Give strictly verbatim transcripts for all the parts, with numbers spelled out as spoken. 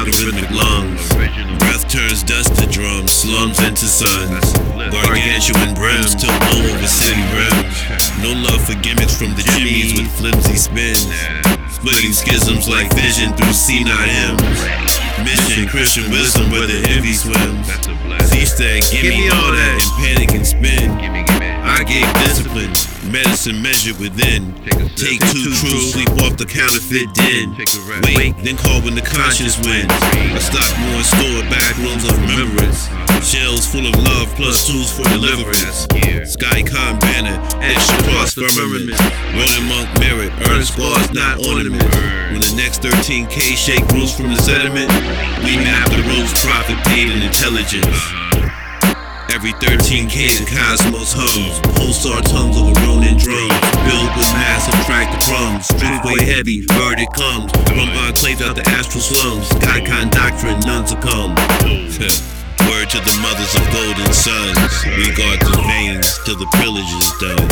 the rhythmic lungs. Breath turns dust to drums, slums into suns. Gargantuan brims till blow over city rims. No love for gimmicks from the chimneys with flimsy spins. Splitting schisms like vision through senile hymns. Mission, Christian wisdom where the envy swims. C-stack, give me all that and panic and spin. I gave discipline, medicine measured within. Take two truths, sleep off the counterfeit den. Wait, then call when the conscience wins. I stock more and store back rooms of remembrance. Shells full of love plus tools for deliverance. Sky con banner, extra cross firmament. Rolling monk merit, earn scars not ornaments. When the next thirteen K shake rules from the sediment, we map the rules, profit paid in intelligence. Every thirteen K the cosmos hums. Pulsar tongues over Ronin drums. Build with mass, subtract the crumbs. Strip way heavy, verdict comes. From enclave out the astral slums. Skycon doctrine, none succumb. Word to the mothers of golden sons. We guard the veins till the pillage is done.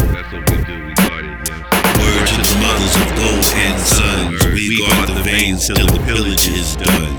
Word to the mothers of gold and sons. We guard the veins till the pillage is done.